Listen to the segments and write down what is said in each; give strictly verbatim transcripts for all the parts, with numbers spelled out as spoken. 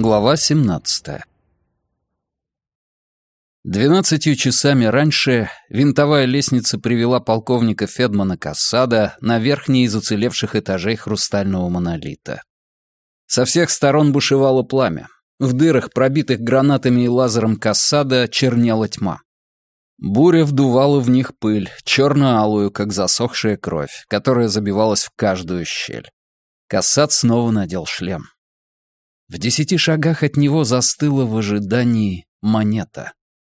Глава семнадцатая. Двенадцатью часами раньше винтовая лестница привела полковника Федмана Кассада на верхний из уцелевших этажей хрустального монолита. Со всех сторон бушевало пламя. В дырах, пробитых гранатами и лазером Кассада, чернела тьма. Буря вдувала в них пыль, черно-алую, как засохшая кровь, которая забивалась в каждую щель. Кассад снова надел шлем. В десяти шагах от него застыла в ожидании монета.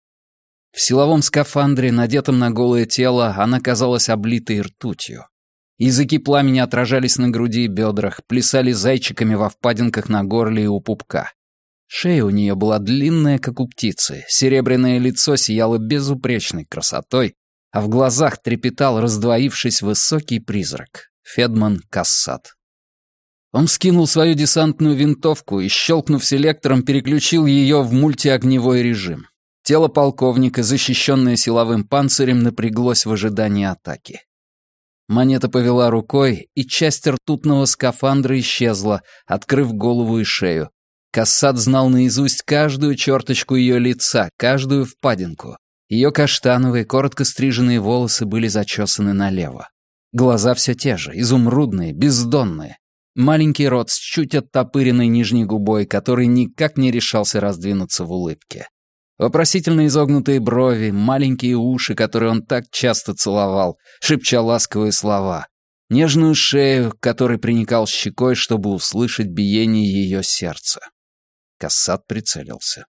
В силовом скафандре, надетом на голое тело, она казалась облитой ртутью. Языки пламени отражались на груди и бедрах, плясали зайчиками во впадинках на горле и у пупка. Шея у нее была длинная, как у птицы, серебряное лицо сияло безупречной красотой, а в глазах трепетал, раздвоившись, высокий призрак — Федман Кассад. Он скинул свою десантную винтовку и, щелкнув селектором, переключил ее в мультиогневой режим. Тело полковника, защищенное силовым панцирем, напряглось в ожидании атаки. Монета повела рукой, и часть ртутного скафандра исчезла, открыв голову и шею. Кассад знал наизусть каждую черточку ее лица, каждую впадинку. Ее каштановые, коротко стриженные волосы были зачесаны налево. Глаза все те же, изумрудные, бездонные. Маленький рот с чуть оттопыренной нижней губой, который никак не решался раздвинуться в улыбке. Вопросительно изогнутые брови, маленькие уши, которые он так часто целовал, шепча ласковые слова. Нежную шею, к которой приникал щекой, чтобы услышать биение ее сердца. Кассад прицелился.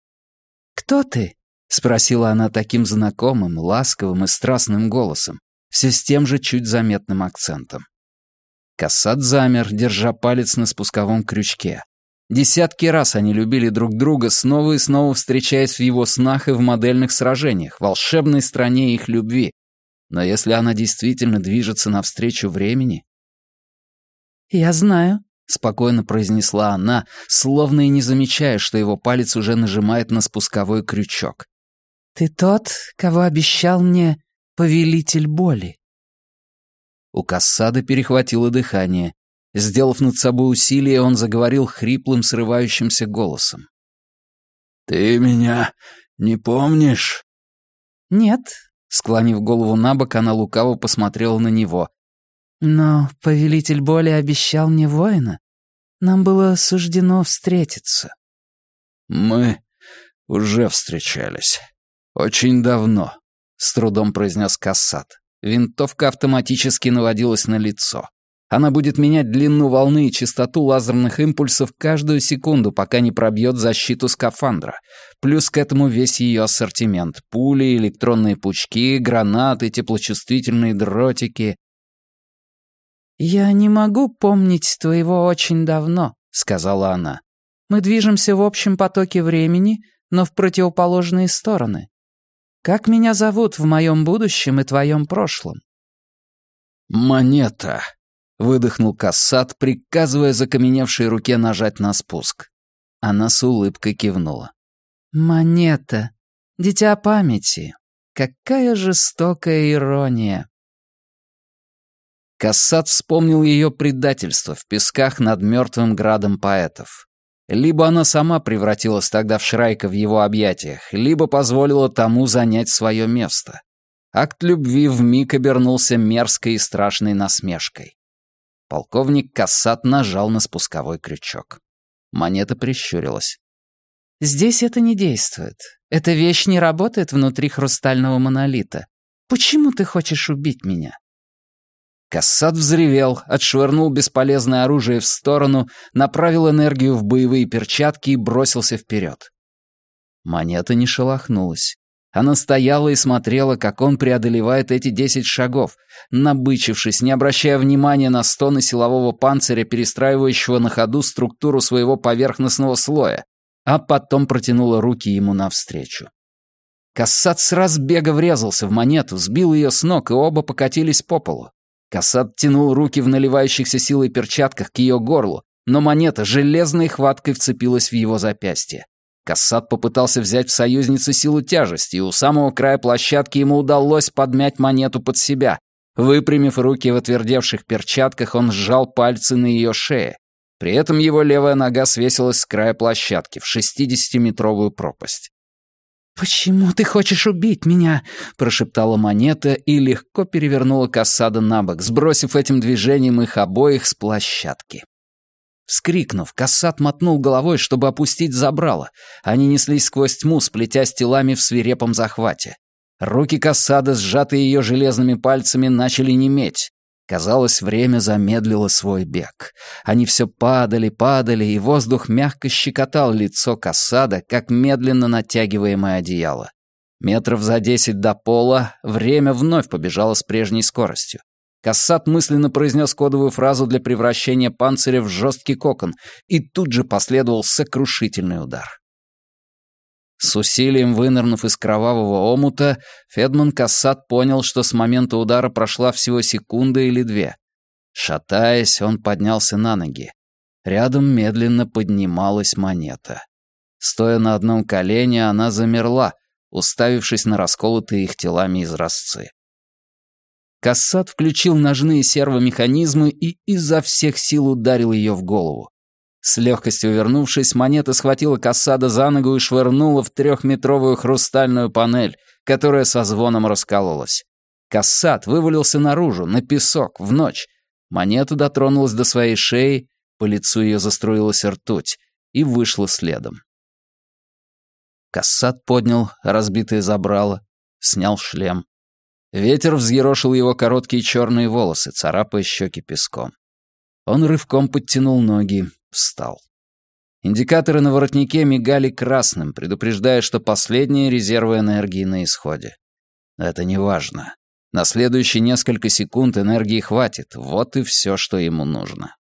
«Кто ты?» — спросила она таким знакомым, ласковым и страстным голосом, все с тем же чуть заметным акцентом. Кассад замер, держа палец на спусковом крючке. Десятки раз они любили друг друга, снова и снова встречаясь в его снах и в модельных сражениях, в волшебной стране их любви. Но если она действительно движется навстречу времени... «Я знаю», — спокойно произнесла она, словно и не замечая, что его палец уже нажимает на спусковой крючок. «Ты тот, кого обещал мне повелитель боли». У Кассада перехватило дыхание. Сделав над собой усилие, он заговорил хриплым, срывающимся голосом. «Ты меня не помнишь?» «Нет», — склонив голову на бок, она лукаво посмотрела на него. «Но повелитель боли обещал мне воина. Нам было суждено встретиться». «Мы уже встречались. Очень давно», — с трудом произнес Кассад. Винтовка автоматически наводилась на лицо. Она будет менять длину волны и частоту лазерных импульсов каждую секунду, пока не пробьет защиту скафандра. Плюс к этому весь ее ассортимент. Пули, электронные пучки, гранаты, теплочувствительные дротики. «Я не могу помнить твоего очень давно», — сказала она. «Мы движемся в общем потоке времени, но в противоположные стороны. Как меня зовут в моем будущем и твоем прошлом?» «Монета», — выдохнул Кассад, приказывая закаменевшей руке нажать на спуск. Она с улыбкой кивнула. «Монета, дитя памяти. Какая жестокая ирония». Кассад вспомнил ее предательство в песках над мертвым градом поэтов. Либо она сама превратилась тогда в Шрайка в его объятиях, либо позволила тому занять свое место. Акт любви вмиг обернулся мерзкой и страшной насмешкой. Полковник Кассад нажал на спусковой крючок. Монета прищурилась. «Здесь это не действует. Эта вещь не работает внутри хрустального монолита. Почему ты хочешь убить меня?» Кассад взревел, отшвырнул бесполезное оружие в сторону, направил энергию в боевые перчатки и бросился вперед. Монета не шелохнулась. Она стояла и смотрела, как он преодолевает эти десять шагов, набычившись, не обращая внимания на стоны силового панциря, перестраивающего на ходу структуру своего поверхностного слоя, а потом протянула руки ему навстречу. Кассад с разбега врезался в монету, сбил ее с ног, и оба покатились по полу. Кассад тянул руки в наливающихся силой перчатках к ее горлу, но монета железной хваткой вцепилась в его запястье. Кассад попытался взять в союзницу силу тяжести, и у самого края площадки ему удалось подмять монету под себя. Выпрямив руки в отвердевших перчатках, он сжал пальцы на ее шее. При этом его левая нога свесилась с края площадки в шестидесятиметровую пропасть. «Почему ты хочешь убить меня?» — прошептала Монета и легко перевернула Кассада на бок, сбросив этим движением их обоих с площадки. Вскрикнув, Кассад мотнул головой, чтобы опустить забрало. Они неслись сквозь тьму, сплетясь телами в свирепом захвате. Руки Кассада, сжатые ее железными пальцами, начали неметь. Казалось, время замедлило свой бег. Они все падали, падали, и воздух мягко щекотал лицо Кассада, как медленно натягиваемое одеяло. Метров за десять до пола время вновь побежало с прежней скоростью. Кассад мысленно произнес кодовую фразу для превращения панциря в жесткий кокон, и тут же последовал сокрушительный удар. С усилием вынырнув из кровавого омута, Федман Кассад понял, что с момента удара прошла всего секунда или две. Шатаясь, он поднялся на ноги. Рядом медленно поднималась Монета. Стоя на одном колене, она замерла, уставившись на расколотые их телами изразцы. Кассад включил ножные сервомеханизмы и изо всех сил ударил ее в голову. С легкостью увернувшись, Монета схватила Кассада за ногу и швырнула в трехметровую хрустальную панель, которая со звоном раскололась. Кассад вывалился наружу, на песок, в ночь. Монета дотронулась до своей шеи, по лицу ее заструилась ртуть, и вышла следом. Кассад поднял разбитое забрало, снял шлем. Ветер взъерошил его короткие черные волосы, царапая щеки песком. Он рывком подтянул ноги, встал. Индикаторы на воротнике мигали красным, предупреждая, что последние резервы энергии на исходе. Это не важно. На следующие несколько секунд энергии хватит, вот и все, что ему нужно.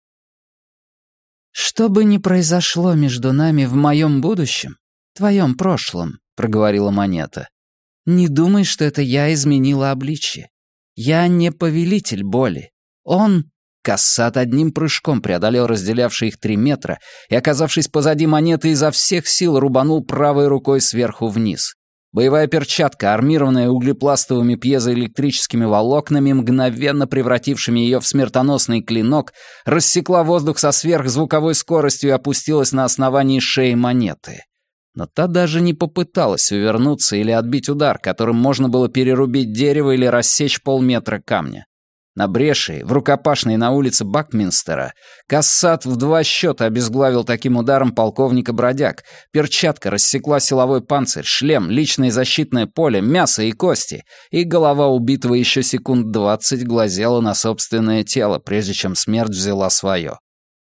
«Что бы ни произошло между нами в моем будущем, твоем прошлом», — проговорила Монета, — «не думай, что это я изменила обличье. Я не повелитель боли. Он...» Кассад одним прыжком преодолел разделявшие их три метра и, оказавшись позади Монеты, изо всех сил рубанул правой рукой сверху вниз. Боевая перчатка, армированная углепластовыми пьезоэлектрическими волокнами, мгновенно превратившими ее в смертоносный клинок, рассекла воздух со сверхзвуковой скоростью и опустилась на основании шеи Монеты. Но та даже не попыталась увернуться или отбить удар, которым можно было перерубить дерево или рассечь полметра камня. На бреши, в рукопашной на улице Бакминстера, Кассад в два счета обезглавил таким ударом полковника Бродяг. Перчатка рассекла силовой панцирь, шлем, личное защитное поле, мясо и кости, и голова убитого еще секунд двадцать глазела на собственное тело, прежде чем смерть взяла свое.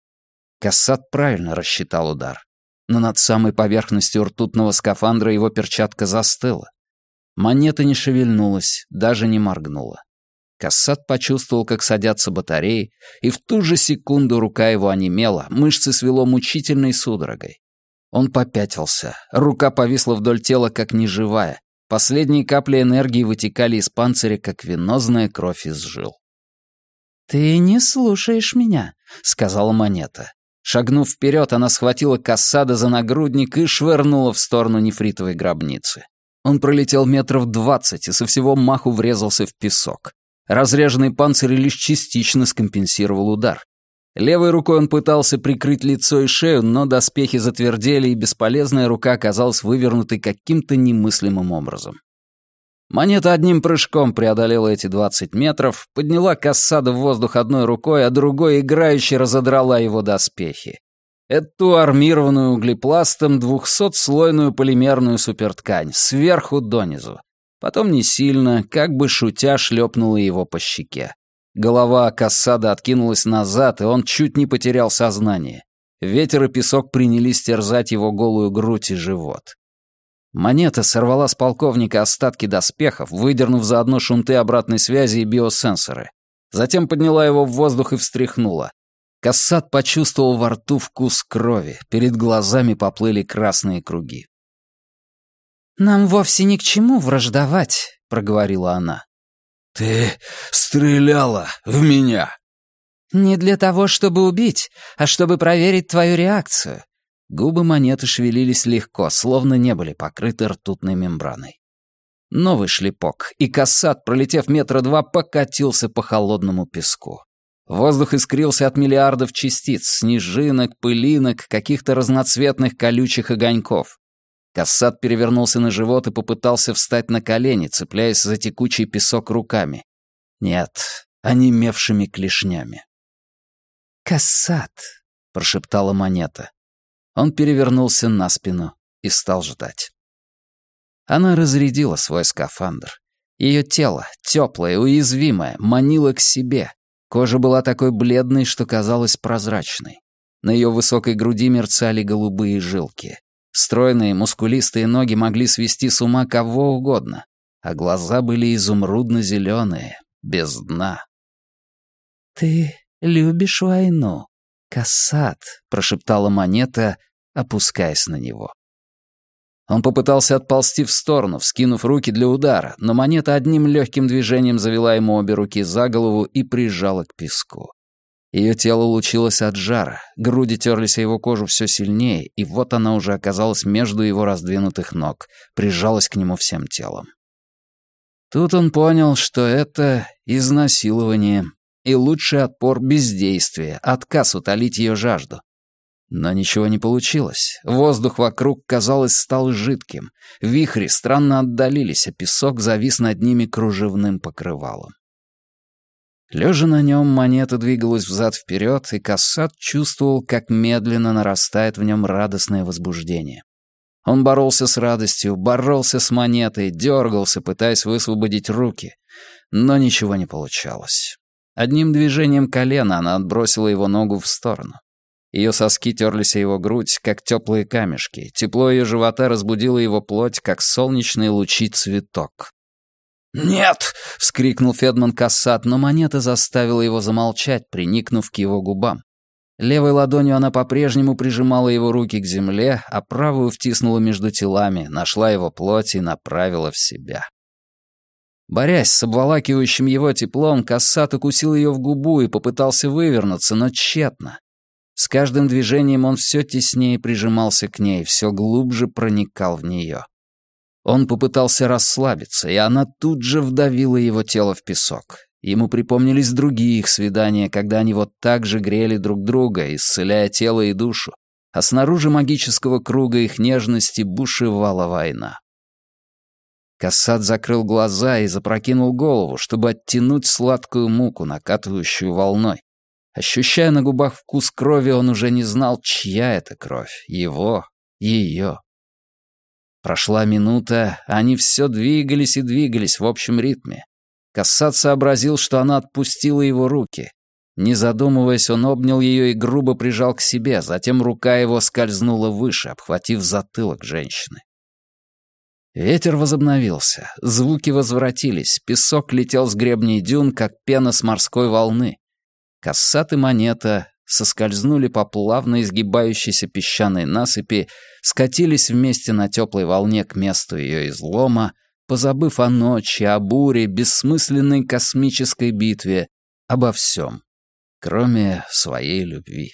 Кассад правильно рассчитал удар, но над самой поверхностью ртутного скафандра его перчатка застыла. Монета не шевельнулась, даже не моргнула. Кассад почувствовал, как садятся батареи, и в ту же секунду рука его онемела, мышцы свело мучительной судорогой. Он попятился, рука повисла вдоль тела, как неживая. Последние капли энергии вытекали из панциря, как венозная кровь из жил. «Ты не слушаешь меня», — сказала Монета. Шагнув вперед, она схватила Кассада за нагрудник и швырнула в сторону нефритовой гробницы. Он пролетел метров двадцать и со всего маху врезался в песок. Разреженный панцирь лишь частично скомпенсировал удар. Левой рукой он пытался прикрыть лицо и шею, но доспехи затвердели, и бесполезная рука оказалась вывернутой каким-то немыслимым образом. Монета одним прыжком преодолела эти двадцать метров, подняла Кассада в воздух одной рукой, а другой играюще разодрала его доспехи. Эту армированную углепластом двухсотслойную полимерную суперткань, сверху донизу. Потом не сильно, как бы шутя, шлепнула его по щеке. Голова Кассада откинулась назад, и он чуть не потерял сознание. Ветер и песок принялись терзать его голую грудь и живот. Монета сорвала с полковника остатки доспехов, выдернув заодно шунты обратной связи и биосенсоры. Затем подняла его в воздух и встряхнула. Кассад почувствовал во рту вкус крови, перед глазами поплыли красные круги. «Нам вовсе ни к чему враждовать», — проговорила она. «Ты стреляла в меня!» «Не для того, чтобы убить, а чтобы проверить твою реакцию». Губы Монеты шевелились легко, словно не были покрыты ртутной мембраной. Новый шлепок, и Кассад, пролетев метра два, покатился по холодному песку. Воздух искрился от миллиардов частиц, снежинок, пылинок, каких-то разноцветных колючих огоньков. Кассат перевернулся на живот и попытался встать на колени, цепляясь за текучий песок руками. Нет, онемевшими клешнями. «Кассат», — прошептала монета. Он перевернулся на спину и стал ждать. Она разрядила свой скафандр. Ее тело, теплое, уязвимое, манило к себе. Кожа была такой бледной, что казалась прозрачной. На ее высокой груди мерцали голубые жилки. Стройные, мускулистые ноги могли свести с ума кого угодно, а глаза были изумрудно-зеленые, без дна. «Ты любишь войну, Кассат», — прошептала монета, опускаясь на него. Он попытался отползти в сторону, вскинув руки для удара, но монета одним легким движением завела ему обе руки за голову и прижала к песку. Ее тело лучилось от жара, груди терлись о его кожу все сильнее, и вот она уже оказалась между его раздвинутых ног, прижалась к нему всем телом. Тут он понял, что это изнасилование, и лучший отпор — бездействие, отказ утолить ее жажду. Но ничего не получилось. Воздух вокруг, казалось, стал жидким. Вихри странно отдалились, а песок завис над ними кружевным покрывалом. Лежа на нем, монета двигалась взад-вперед, и Кассат чувствовал, как медленно нарастает в нем радостное возбуждение. Он боролся с радостью, боролся с монетой, дергался, пытаясь высвободить руки. Но ничего не получалось. Одним движением колена она отбросила его ногу в сторону. Ее соски терлись о его грудь, как теплые камешки. Тепло ее живота разбудило его плоть, как солнечные лучи цветок. «Нет!» — вскрикнул Федман Кассат, но монета заставила его замолчать, приникнув к его губам. Левой ладонью она по-прежнему прижимала его руки к земле, а правую втиснула между телами, нашла его плоть и направила в себя. Борясь с обволакивающим его теплом, Кассат укусил ее в губу и попытался вывернуться, но тщетно. С каждым движением он все теснее прижимался к ней, все глубже проникал в нее. Он попытался расслабиться, и она тут же вдавила его тело в песок. Ему припомнились другие их свидания, когда они вот так же грели друг друга, исцеляя тело и душу, а снаружи магического круга их нежности бушевала война. Кассат закрыл глаза и запрокинул голову, чтобы оттянуть сладкую муку, накатывающую волной. Ощущая на губах вкус крови, он уже не знал, чья это кровь, его, ее. Прошла минута, а они все двигались и двигались в общем ритме. Кассат сообразил, что она отпустила его руки. Не задумываясь, он обнял ее и грубо прижал к себе, затем рука его скользнула выше, обхватив затылок женщины. Ветер возобновился, звуки возвратились, песок летел с гребней дюн, как пена с морской волны. Кассат и монета соскользнули по плавно изгибающейся песчаной насыпи, скатились вместе на теплой волне к месту ее излома, позабыв о ночи, о буре, бессмысленной космической битве, обо всем, кроме своей любви.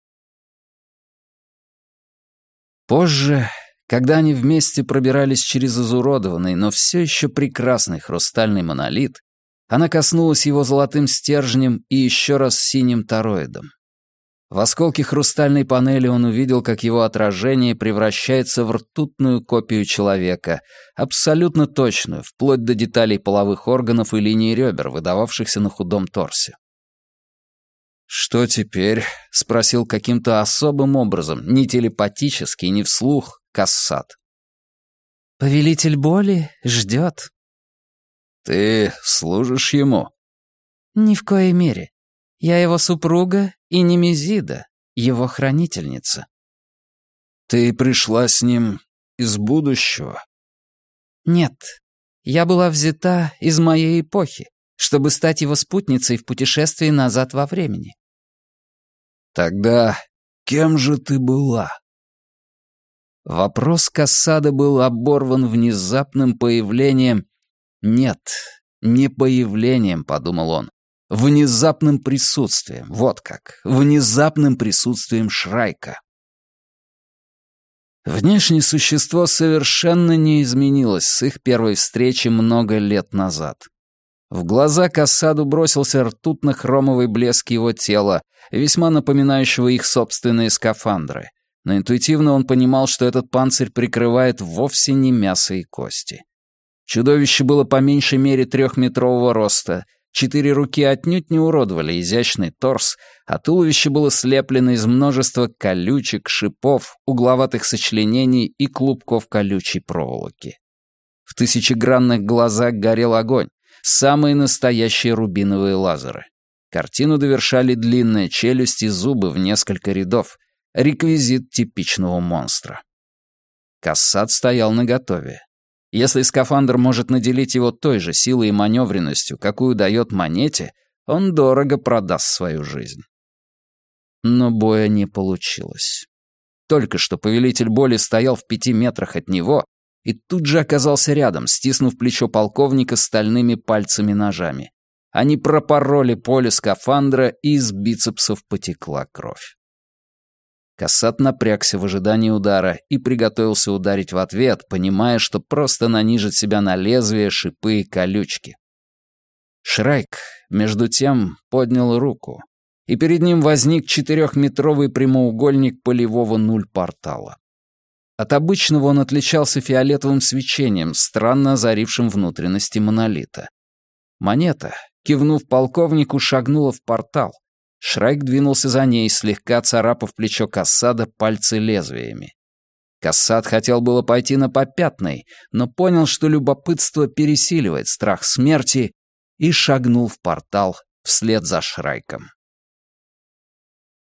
Позже, когда они вместе пробирались через изуродованный, но все еще прекрасный хрустальный монолит, она коснулась его золотым стержнем и еще раз синим тороидом. В осколке хрустальной панели он увидел, как его отражение превращается в ртутную копию человека, абсолютно точную, вплоть до деталей половых органов и линий ребер, выдававшихся на худом торсе. «Что теперь?» — спросил каким-то особым образом, не телепатически, не вслух, Кассат. «Повелитель боли ждет». «Ты служишь ему?» «Ни в коей мере. Я его супруга и Немезида, его хранительница». «Ты пришла с ним из будущего?» «Нет. Я была взята из моей эпохи, чтобы стать его спутницей в путешествии назад во времени». «Тогда кем же ты была?» Вопрос Кассада был оборван внезапным появлением... Нет, не появлением, подумал он. Внезапным присутствием, вот как, внезапным присутствием Шрайка. Внешнее существо совершенно не изменилось с их первой встречи много лет назад. В глаза Кассаду бросился ртутно-хромовый блеск его тела, весьма напоминающего их собственные скафандры, но интуитивно он понимал, что этот панцирь прикрывает вовсе не мясо и кости. Чудовище было по меньшей мере трехметрового роста, четыре руки отнюдь не уродовали изящный торс, а туловище было слеплено из множества колючек, шипов, угловатых сочленений и клубков колючей проволоки. В тысячегранных глазах горел огонь, самые настоящие рубиновые лазеры. Картину довершали длинная челюсть и зубы в несколько рядов, реквизит типичного монстра. Кассад стоял наготове. Если скафандр может наделить его той же силой и маневренностью, какую дает монете, он дорого продаст свою жизнь. Но боя не получилось. Только что повелитель боли стоял в пяти метрах от него и тут же оказался рядом, стиснув плечо полковника стальными пальцами-ножами. Они пропороли поле скафандра, и из бицепсов потекла кровь. Кассад напрягся в ожидании удара и приготовился ударить в ответ, понимая, что просто нанижет себя на лезвие, шипы и колючки. Шрайк, между тем, поднял руку, и перед ним возник четырехметровый прямоугольник полевого нуль-портала. От обычного он отличался фиолетовым свечением, странно озарившим внутренности монолита. Монета, кивнув полковнику, шагнула в портал. Шрайк двинулся за ней, слегка царапав плечо Кассада пальцы лезвиями. Кассад хотел было пойти на попятный, но понял, что любопытство пересиливает страх смерти, и шагнул в портал вслед за Шрайком.